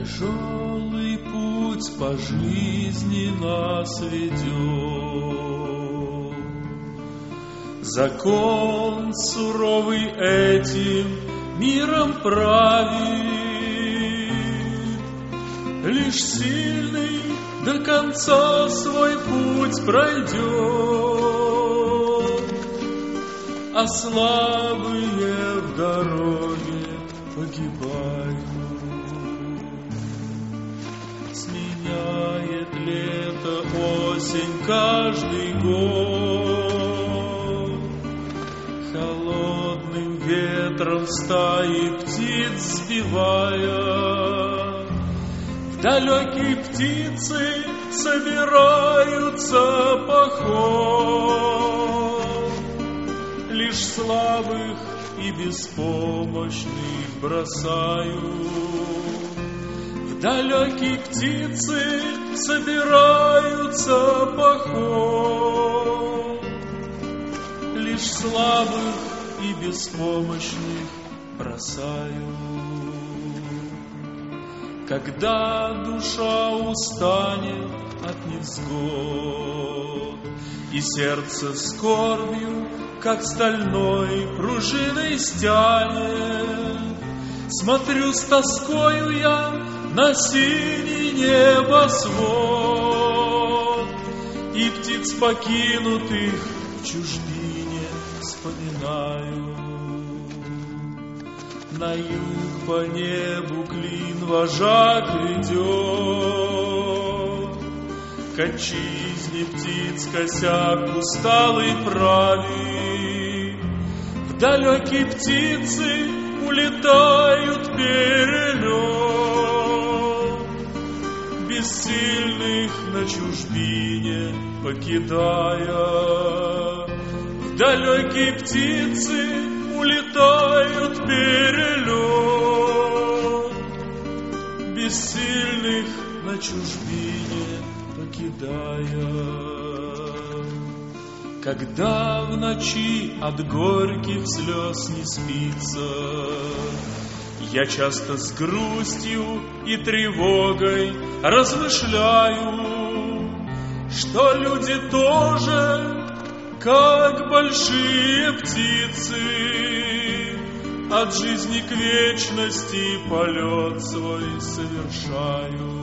Тяжелый путь по жизни нас ведет. Закон суровый этим миром правит. Лишь сильный до конца свой путь пройдет, а слабые в дороге погибают. Сменяет лето, осень каждый год. Холодным ветром стаи птиц сбивая, в далекие птицы собираются поход. Лишь слабых и беспомощных бросают. Далекие птицы собираются поход. Лишь слабых и беспомощных бросают. Когда душа устанет от невзгод, и сердце скорбью, как стальной пружиной стянет, смотрю с тоскою я на синий небосвод, и птиц покинутых в чужбине вспоминаю. На юг по небу клин вожак идет, к отчизне птиц косяк усталый правит. В далекие птицы улетают перелет, бессильных на чужбине покидая. В далекие птицы улетают перелет, бессильных на чужбине покидая. Когда в ночи от горьких слез не спится, я часто с грустью и тревогой размышляю, что люди тоже, как большие птицы, от жизни к вечности полет свой совершаю.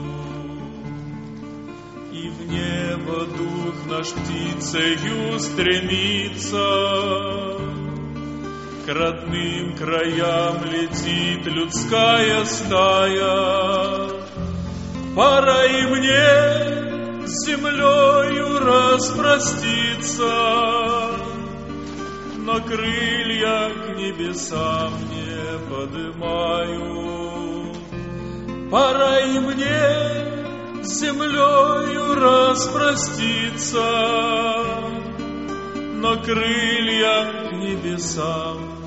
И в небо дух наш птицею стремится, к родным краям летит людская стая. Пора и мне с землею распроститься, но крылья к небесам не подымаю. Пора и мне с землею распроститься, но крылья к небесам